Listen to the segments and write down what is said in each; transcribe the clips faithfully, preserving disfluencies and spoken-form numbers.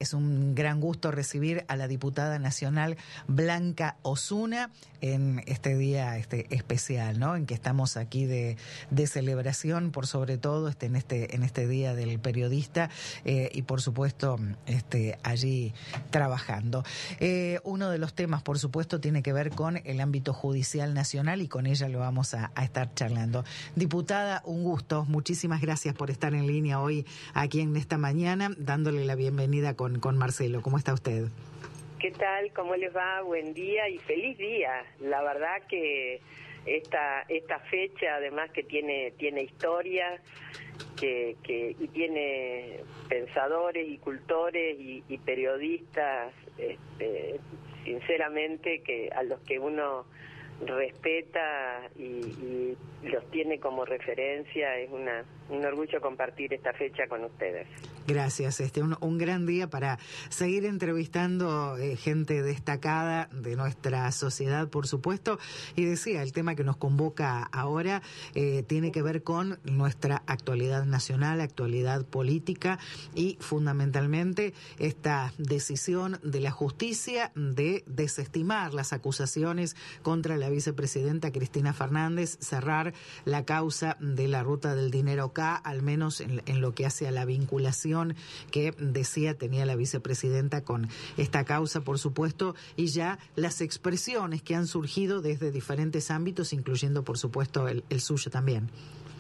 es un gran gusto recibir a la diputada nacional Blanca Osuna en este día este especial, ¿no? En que estamos aquí de, de celebración, por sobre todo este, en este en este día del periodista eh, y por supuesto este allí trabajando. Eh, uno de los temas, por supuesto, tiene que ver con el ámbito judicial nacional y con ella lo vamos a, a estar charlando. Diputada, un gusto. Muchísimas gracias por estar en línea hoy aquí en esta mañana, dándole la bienvenida con, con Marcelo. ¿Cómo está usted? ¿Qué tal? ¿Cómo les va? Buen día y feliz día. La verdad que esta esta fecha, además que tiene tiene historia, que, que y tiene pensadores y cultores y, y periodistas, este, sinceramente, que a los que uno respeta y, y los tiene como referencia. Es una un orgullo compartir esta fecha con ustedes. Gracias, este un, un gran día para seguir entrevistando eh, gente destacada de nuestra sociedad, por supuesto. Y decía, el tema que nos convoca ahora eh, tiene que ver con nuestra actualidad nacional, actualidad política y fundamentalmente esta decisión de la justicia de desestimar las acusaciones contra la vicepresidenta Cristina Fernández, cerrar la causa de la ruta del dinero acá, al menos en, en lo que hace a la vinculación que decía tenía la vicepresidenta con esta causa, por supuesto, y ya las expresiones que han surgido desde diferentes ámbitos, incluyendo, por supuesto, el, el suyo también.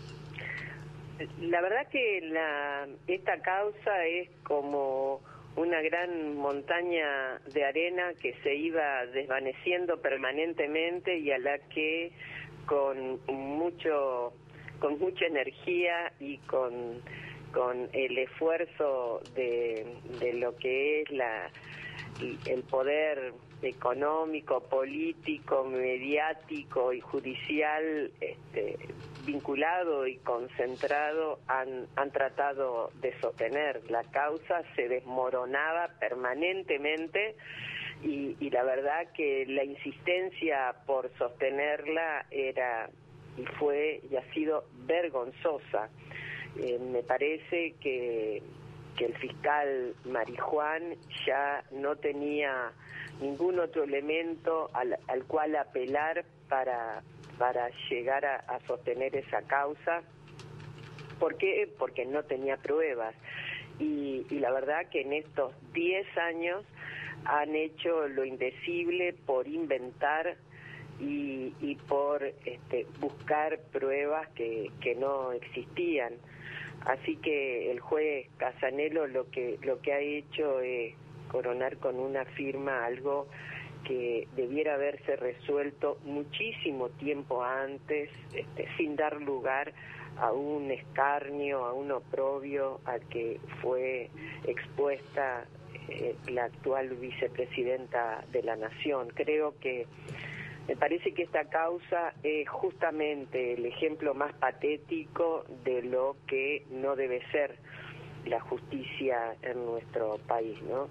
La verdad que la esta causa es como una gran montaña de arena que se iba desvaneciendo permanentemente y a la que con mucho con mucha energía y con con el esfuerzo de, de lo que es la el poder económico, político, mediático y judicial este, vinculado y concentrado han, han tratado de sostener. La causa se desmoronaba permanentemente y, y la verdad que la insistencia por sostenerla era y fue y ha sido vergonzosa. Eh, me parece que, que el fiscal Marijuán ya no tenía ningún otro elemento al, al cual apelar para, para llegar a, a sostener esa causa. ¿Por qué? Porque no tenía pruebas. Y, y la verdad que en estos diez años han hecho lo indecible por inventar y, y por este, buscar pruebas que, que no existían. Así que el juez Casanelo lo que lo que ha hecho es coronar con una firma algo que debiera haberse resuelto muchísimo tiempo antes, este, sin dar lugar a un escarnio, a un oprobio al que fue expuesta eh, la actual vicepresidenta de la Nación. Creo que me parece que esta causa es justamente el ejemplo más patético de lo que no debe ser la justicia en nuestro país, ¿no?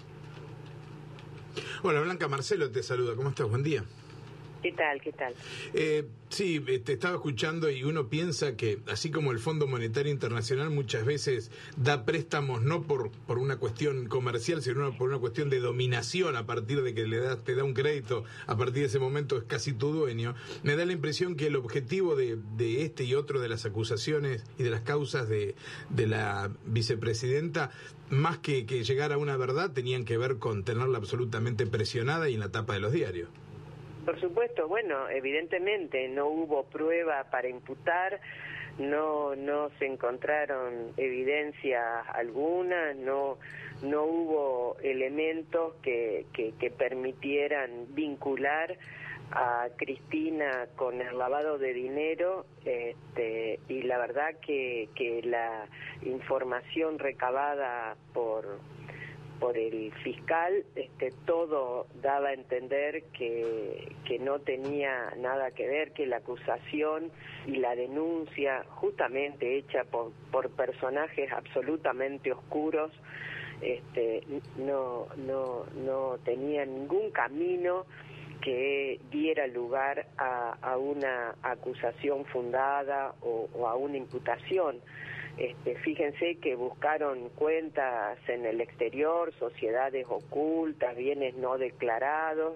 Hola Blanca, Marcelo te saluda, ¿cómo estás? Buen día. ¿Qué tal? ¿Qué tal? Eh, sí, te estaba escuchando y uno piensa que, así como el Fondo Monetario Internacional muchas veces da préstamos no por, por una cuestión comercial, sino por una cuestión de dominación a partir de que le da, te da un crédito, a partir de ese momento es casi tu dueño, me da la impresión que el objetivo de, de este y otro de las acusaciones y de las causas de, de la vicepresidenta, más que, que llegar a una verdad, tenían que ver con tenerla absolutamente presionada y en la tapa de los diarios. Por supuesto, bueno, evidentemente no hubo prueba para imputar, no no se encontraron evidencias alguna, no no hubo elementos que, que, que permitieran vincular a Cristina con el lavado de dinero, este, y la verdad que, que la información recabada por por el fiscal, este, todo daba a entender que, que no tenía nada que ver, que la acusación y la denuncia, justamente hecha por, por personajes absolutamente oscuros, este, no, no, no tenía ningún camino que diera lugar a, a una acusación fundada o, o a una imputación. Este, fíjense que buscaron cuentas en el exterior, sociedades ocultas, bienes no declarados,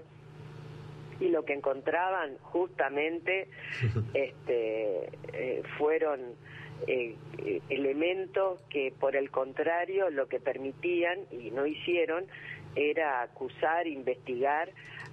y lo que encontraban justamente este, eh, fueron eh, eh, elementos que, por el contrario, lo que permitían, y no hicieron, era acusar, investigar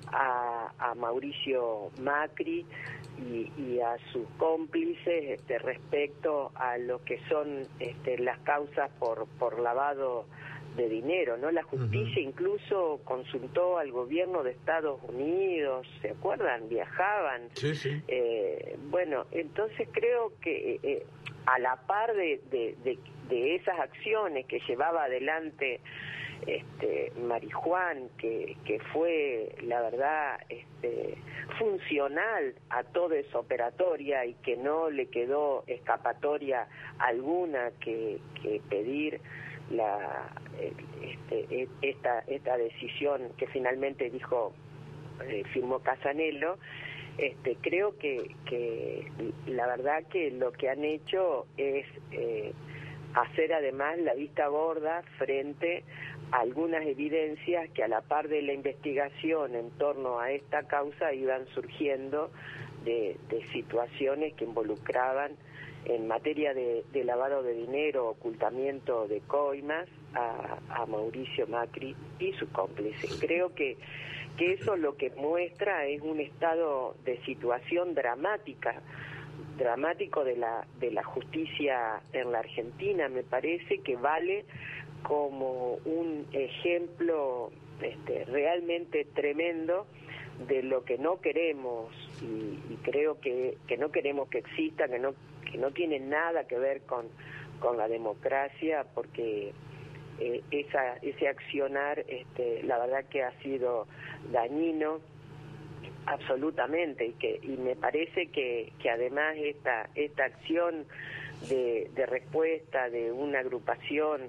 a, a Mauricio Macri y, y a sus cómplices este, respecto a lo que son este, las causas por, por lavado de dinero, ¿no? La justicia uh-huh. incluso consultó al gobierno de Estados Unidos, ¿se acuerdan? Viajaban. Sí, sí. Eh, bueno, entonces creo que eh, a la par de, de, de, de esas acciones que llevaba adelante este Marijuán, que, que fue la verdad este, funcional a toda esa operatoria y que no le quedó escapatoria alguna que, que pedir la este, esta esta decisión que finalmente dijo eh, firmó Casanello. Este, creo que, que la verdad que lo que han hecho es eh, hacer además la vista gorda frente a algunas evidencias que a la par de la investigación en torno a esta causa iban surgiendo de, de situaciones que involucraban en materia de, de lavado de dinero, ocultamiento de coimas a, a Mauricio Macri y sus cómplices. Creo que, que eso lo que muestra es un estado de situación dramática, dramático de la, de la justicia en la Argentina. Me parece que vale como un ejemplo este, realmente tremendo de lo que no queremos y, y creo que, que no queremos que exista, que no que no tiene nada que ver con, con la democracia, porque eh, esa, ese accionar, este, la verdad que ha sido dañino absolutamente, y que y me parece que, que además esta esta acción de, de respuesta de una agrupación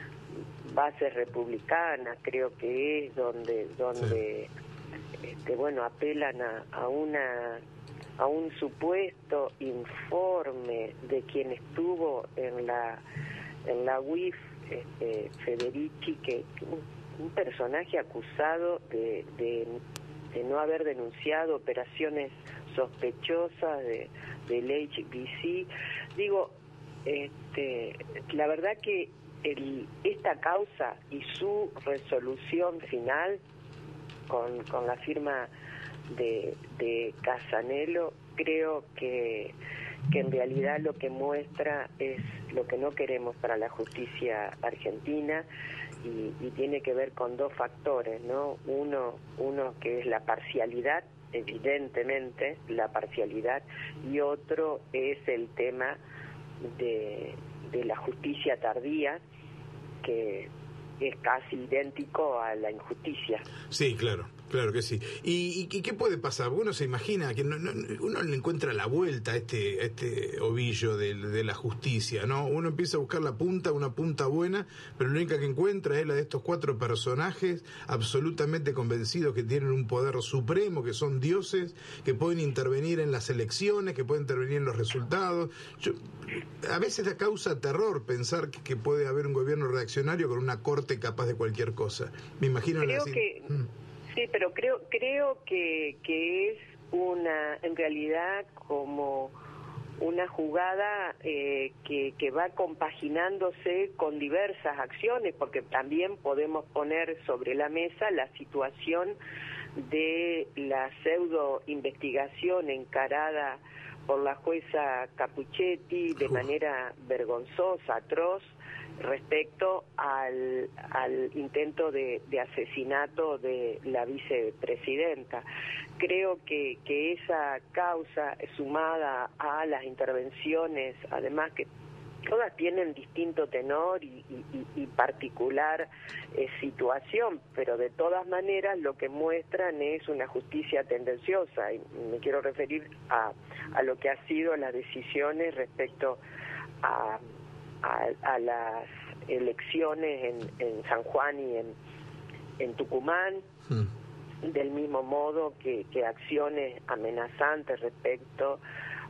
base republicana, creo que es donde donde sí. este, bueno apelan a, a una a un supuesto informe de quien estuvo en la en la U I F, este, Federici, que un, un personaje acusado de, de de no haber denunciado operaciones sospechosas de del H B C. Digo, este, la verdad que el, esta causa y su resolución final con, con la firma de, de Casanello, creo que, que en realidad lo que muestra es lo que no queremos para la justicia argentina, y, y tiene que ver con dos factores, ¿no? Uno, uno que es la parcialidad, evidentemente la parcialidad, y otro es el tema de, de la justicia tardía, que es casi idéntico a la injusticia. Sí, claro, claro que sí. ¿Y, y qué puede pasar? Uno se imagina que no, no, uno le encuentra la vuelta a este, a este ovillo de, de la justicia, ¿no? Uno empieza a buscar la punta, una punta buena, pero la única que encuentra es la de estos cuatro personajes absolutamente convencidos que tienen un poder supremo, que son dioses, que pueden intervenir en las elecciones, que pueden intervenir en los resultados. Yo, a veces da causa terror pensar que, que puede haber un gobierno reaccionario con una corte capaz de cualquier cosa. Me imagino creo la... que mm. sí, pero creo creo que que es una en realidad como una jugada eh, que que va compaginándose con diversas acciones, porque también podemos poner sobre la mesa la situación de la pseudo investigación encarada por la jueza Capuchetti de manera vergonzosa, atroz, respecto al, al intento de, de asesinato de la vicepresidenta. Creo que, que esa causa, sumada a las intervenciones, además que todas tienen distinto tenor y, y, y particular eh, situación, pero de todas maneras lo que muestran es una justicia tendenciosa, y me quiero referir a, a lo que ha sido las decisiones respecto a, a, a las elecciones en, en San Juan y en, en Tucumán, mm. del mismo modo que, que acciones amenazantes respecto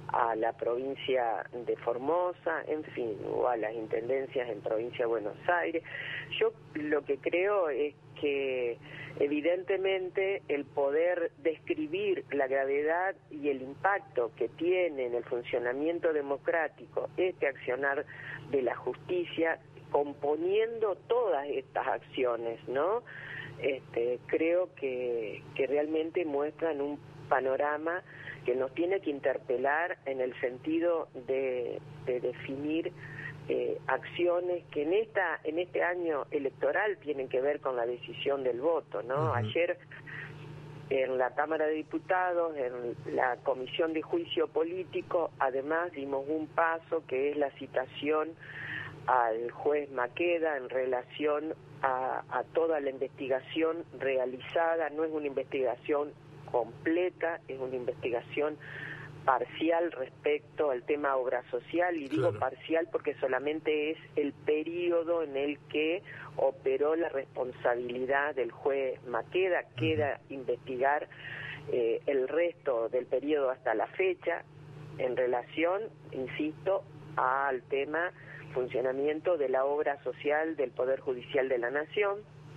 a la provincia de Formosa, en fin, o a las intendencias en provincia de Buenos Aires. Yo lo que creo es que evidentemente el poder describir la gravedad y el impacto que tiene en el funcionamiento democrático este accionar de la justicia, componiendo todas estas acciones, ¿no? Este, creo que, que realmente muestran un panorama que nos tiene que interpelar en el sentido de, de definir eh, acciones que en esta en este año electoral tienen que ver con la decisión del voto, ¿no? Uh-huh. Ayer en la Cámara de Diputados, en la Comisión de Juicio Político, además dimos un paso que es la citación al juez Maqueda en relación a, a toda la investigación realizada. No es una investigación completa, es una investigación parcial respecto al tema obra social, y digo claro. parcial porque solamente es el periodo en el que operó la responsabilidad del juez Maqueda. Queda uh-huh. investigar eh, el resto del periodo hasta la fecha en relación, insisto, al tema funcionamiento de la obra social del Poder Judicial de la Nación,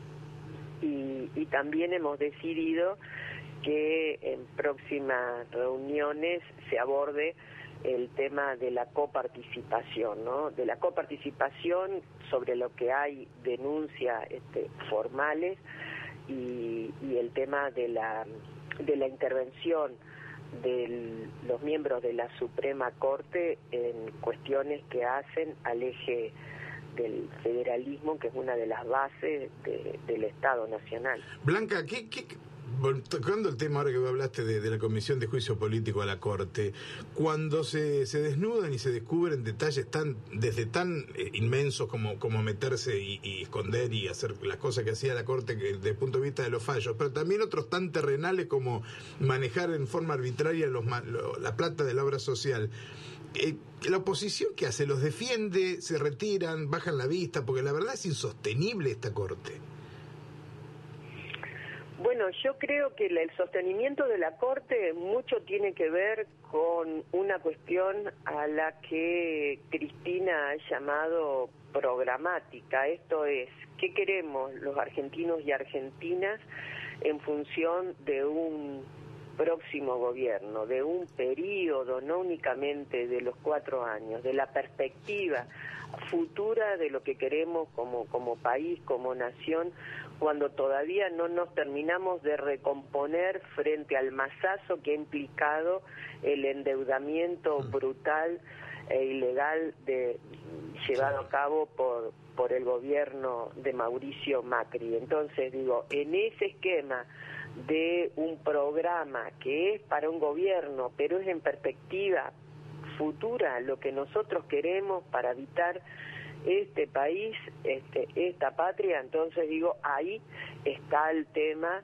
y, y también hemos decidido que en próximas reuniones se aborde el tema de la coparticipación, ¿no? De la coparticipación sobre lo que hay denuncias este, formales y, y el tema de la de la intervención de los miembros de la Suprema Corte en cuestiones que hacen al eje del federalismo, que es una de las bases de, del Estado Nacional. Blanca, ¿qué, qué, tocando el tema ahora que hablaste de, de la Comisión de Juicio Político a la Corte, cuando se, se desnudan y se descubren detalles tan desde tan eh, inmensos como, como meterse y, y esconder y hacer las cosas que hacía la Corte que, desde el punto de vista de los fallos, pero también otros tan terrenales como manejar en forma arbitraria los, lo, la plata de la obra social, eh, la oposición, ¿qué hace? ¿Los defiende? ¿Se retiran? ¿Bajan la vista? Porque la verdad es insostenible esta Corte. Bueno, yo creo que el sostenimiento de la Corte mucho tiene que ver con una cuestión a la que Cristina ha llamado programática. Esto es, ¿qué queremos los argentinos y argentinas en función de un próximo gobierno, de un periodo, no únicamente de los cuatro años, de la perspectiva futura de lo que queremos como, como país, como nación, cuando todavía no nos terminamos de recomponer frente al masazo que ha implicado el endeudamiento brutal e ilegal de, llevado a cabo por, por el gobierno de Mauricio Macri. Entonces, digo, en ese esquema de un programa que es para un gobierno, pero es en perspectiva futura lo que nosotros queremos para habitar este país, este, esta patria, entonces digo, ahí está el tema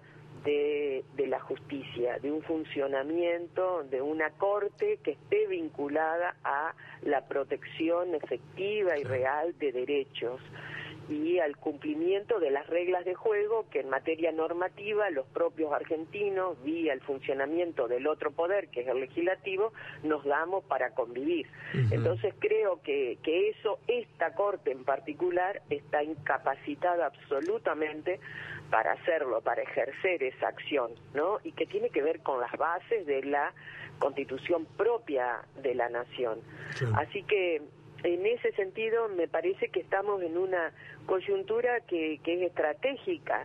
de, de la justicia, de un funcionamiento, de una corte que esté vinculada a la protección efectiva y real de derechos y al cumplimiento de las reglas de juego que en materia normativa los propios argentinos, vía el funcionamiento del otro poder, que es el legislativo, nos damos para convivir. Uh-huh. Entonces creo que, que eso, esta Corte en particular, está incapacitada absolutamente para hacerlo, para ejercer esa acción, ¿no? Y que tiene que ver con las bases de la Constitución propia de la nación. Sí. Así que en ese sentido me parece que estamos en una coyuntura que, que es estratégica,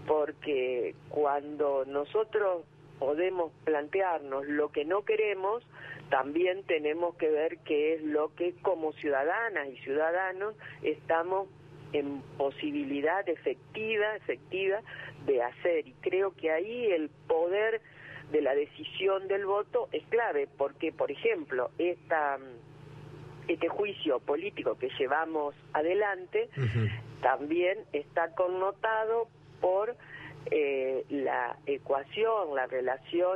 porque cuando nosotros podemos plantearnos lo que no queremos, también tenemos que ver qué es lo que como ciudadanas y ciudadanos estamos en posibilidad efectiva, efectiva de hacer. Y creo que ahí el poder de la decisión del voto es clave, porque, por ejemplo, esta... este juicio político que llevamos adelante uh-huh. también está connotado por eh, la ecuación, la relación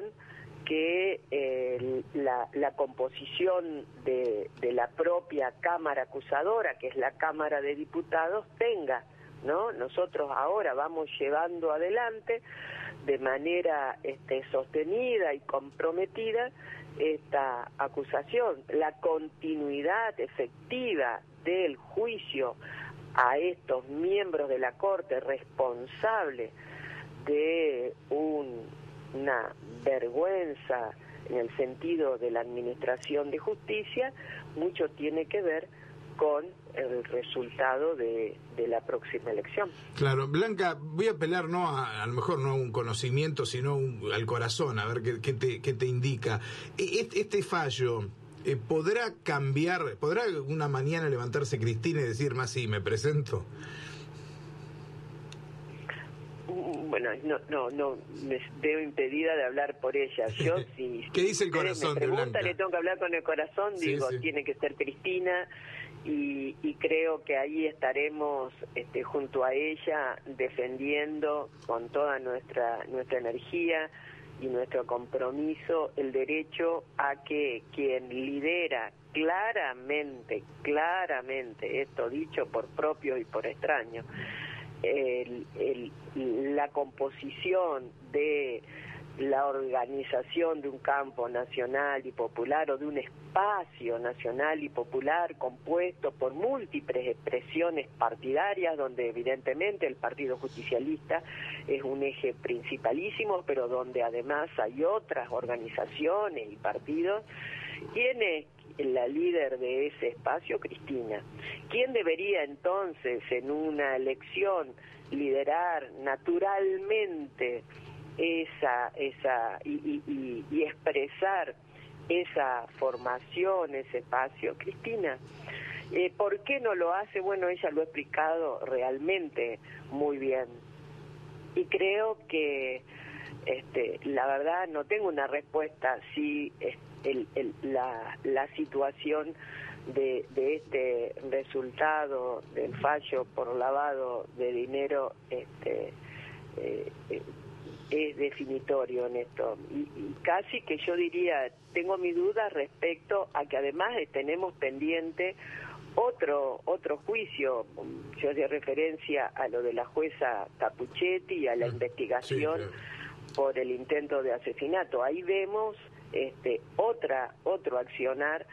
que eh, la, la composición de, de la propia Cámara acusadora, que es la Cámara de Diputados, tenga ¿no? Nosotros ahora vamos llevando adelante de manera este, sostenida y comprometida esta acusación, la continuidad efectiva del juicio a estos miembros de la Corte responsables de un, una vergüenza en el sentido de la administración de justicia, mucho tiene que ver con el resultado de, de la próxima elección. Claro, Blanca, voy a apelar no a, a lo mejor no a un conocimiento, sino un, al corazón, a ver qué, qué, te, qué te indica. Este, este fallo, eh, ¿podrá cambiar, podrá una mañana levantarse Cristina y decir, más sí, me presento? Bueno, no, no, no, me veo impedida de hablar por ella. Yo, si, ¿Qué dice el si corazón me de pregunta, Blanca? le tengo que hablar con el corazón, Sí, digo, sí. tiene que ser Cristina, y, y creo que ahí estaremos este, junto a ella defendiendo con toda nuestra nuestra energía y nuestro compromiso el derecho a que quien lidera claramente, claramente, esto dicho por propio y por extraño, El, el, la composición de la organización de un campo nacional y popular o de un espacio nacional y popular compuesto por múltiples expresiones partidarias, donde evidentemente el Partido Justicialista es un eje principalísimo, pero donde además hay otras organizaciones y partidos. ¿Quién es la líder de ese espacio? Cristina. ¿Quién debería entonces en una elección liderar naturalmente esa esa y, y, y, y expresar esa formación, ese espacio? Cristina. Eh, ¿Por qué no lo hace? Bueno, ella lo ha explicado realmente muy bien. Y creo que este, la verdad no tengo una respuesta si el, el, la, la situación de, de este resultado del fallo por lavado de dinero este, eh, eh, es definitorio en esto. Y, y casi que yo diría, tengo mi duda respecto a que además tenemos pendiente otro otro juicio. Yo hacía referencia a lo de la jueza Capuchetti y a la investigación sí, claro. por el intento de asesinato. Ahí vemos este otra otro accionar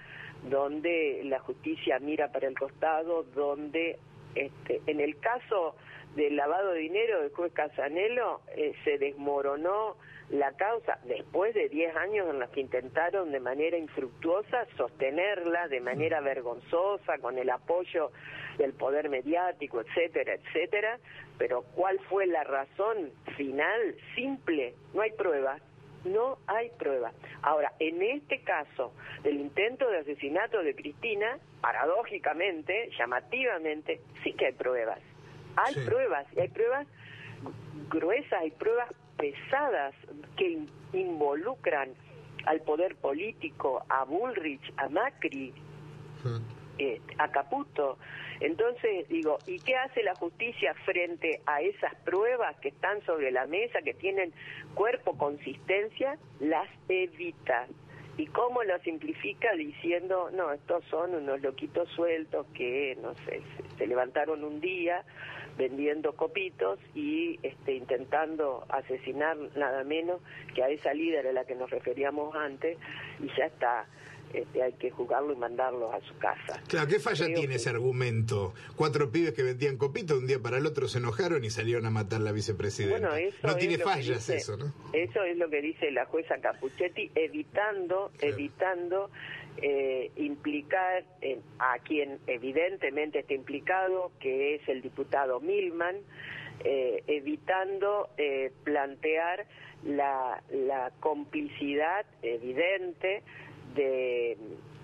donde la justicia mira para el costado, donde este en el caso del lavado de dinero del juez Casanelo eh, se desmoronó la causa después de diez años en los que intentaron de manera infructuosa sostenerla de manera vergonzosa con el apoyo del poder mediático, etcétera, etcétera. Pero ¿cuál fue la razón final? Simple, no hay pruebas. No hay pruebas. Ahora, en este caso del intento de asesinato de Cristina, paradójicamente, llamativamente, sí que hay pruebas. Hay sí. pruebas, y hay pruebas gruesas, hay pruebas pesadas que in- involucran al poder político, a Bullrich, a Macri, sí. eh, a Caputo. Entonces, digo, ¿y qué hace la justicia frente a esas pruebas que están sobre la mesa, que tienen cuerpo, consistencia? Las evita. ¿Y cómo lo simplifica? Diciendo, no, estos son unos loquitos sueltos que, no sé, se, se levantaron un día vendiendo copitos y este, intentando asesinar nada menos que a esa líder a la que nos referíamos antes, y ya está. Este, hay que juzgarlo y mandarlo a su casa. Claro, ¿qué falla Creo tiene que... ese argumento? Cuatro pibes que vendían copitos, de un día para el otro se enojaron y salieron a matar a la vicepresidenta. Bueno, eso no tiene fallas dice, eso, ¿no? Eso es lo que dice la jueza Capuchetti, evitando, claro. evitando eh, implicar eh, a quien evidentemente está implicado, que es el diputado Milman, eh, evitando eh, plantear la, la complicidad evidente de,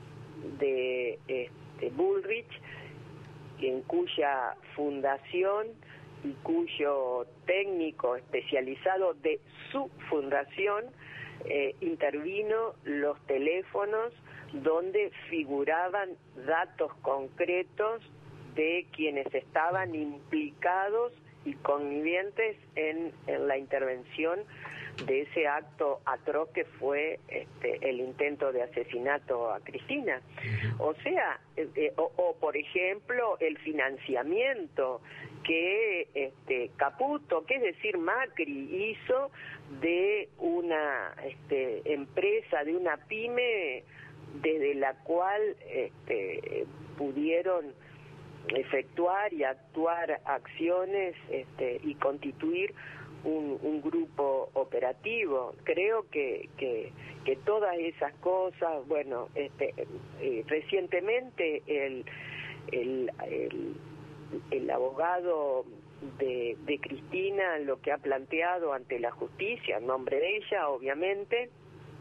de este, Bullrich, en cuya fundación y cuyo técnico especializado de su fundación eh, intervino los teléfonos donde figuraban datos concretos de quienes estaban implicados y connivientes en, en la intervención de ese acto atroz que fue este, el intento de asesinato a Cristina. O sea, eh, o, o por ejemplo el financiamiento que este, Caputo, que es decir Macri, hizo de una este, empresa, de una pyme, desde la cual este, pudieron efectuar y actuar acciones este, y constituir un, un grupo operativo. Creo que, que, que todas esas cosas, bueno, este, eh, recientemente el, el, el, el abogado de, de Cristina lo que ha planteado ante la justicia, en nombre de ella, obviamente,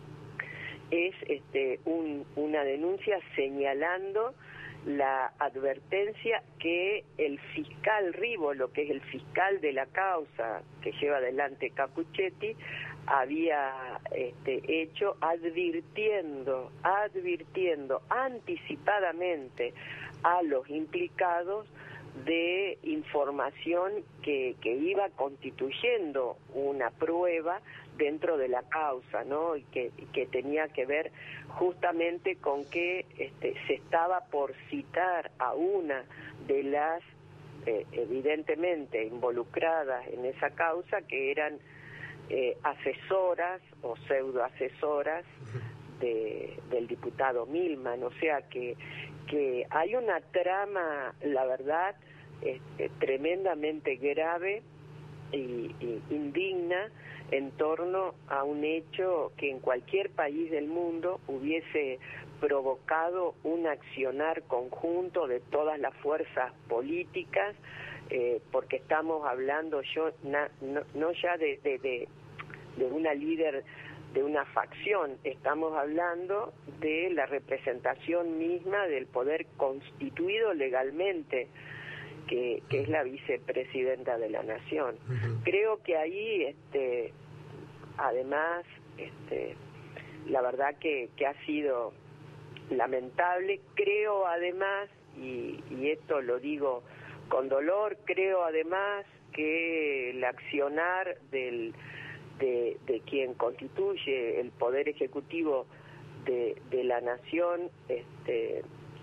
es este, un, una denuncia señalando la advertencia que el fiscal Rivolo, que es el fiscal de la causa que lleva adelante Capuchetti, había este, hecho advirtiendo, advirtiendo anticipadamente a los implicados de información que, que iba constituyendo una prueba dentro de la causa, ¿no? Y que, que tenía que ver justamente con que este, se estaba por citar a una de las eh, evidentemente involucradas en esa causa, que eran eh, asesoras o pseudoasesoras de, del diputado Milman. O sea que, que hay una trama, la verdad, este, tremendamente grave y, y indigna en torno a un hecho que en cualquier país del mundo hubiese provocado un accionar conjunto de todas las fuerzas políticas, eh, porque estamos hablando yo na, no, no ya de, de, de, de una líder de una facción, estamos hablando de la representación misma del poder constituido legalmente, que, que es la vicepresidenta de la Nación. Uh-huh. Creo que ahí, este, además, este, la verdad que, que ha sido lamentable. Creo además, y, y esto lo digo con dolor, creo además que el accionar del, de, de quien constituye el Poder Ejecutivo de, de la Nación este,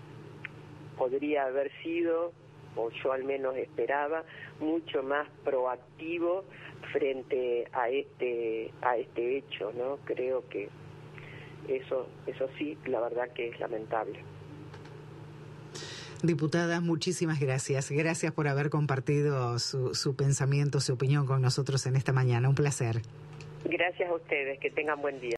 podría haber sido, o yo al menos esperaba, mucho más proactivo frente a este a este hecho, ¿no? Creo que eso eso sí, la verdad que es lamentable. Diputada, muchísimas gracias. Gracias por haber compartido su, su pensamiento, su opinión con nosotros en esta mañana. Un placer. Gracias a ustedes. Que tengan buen día.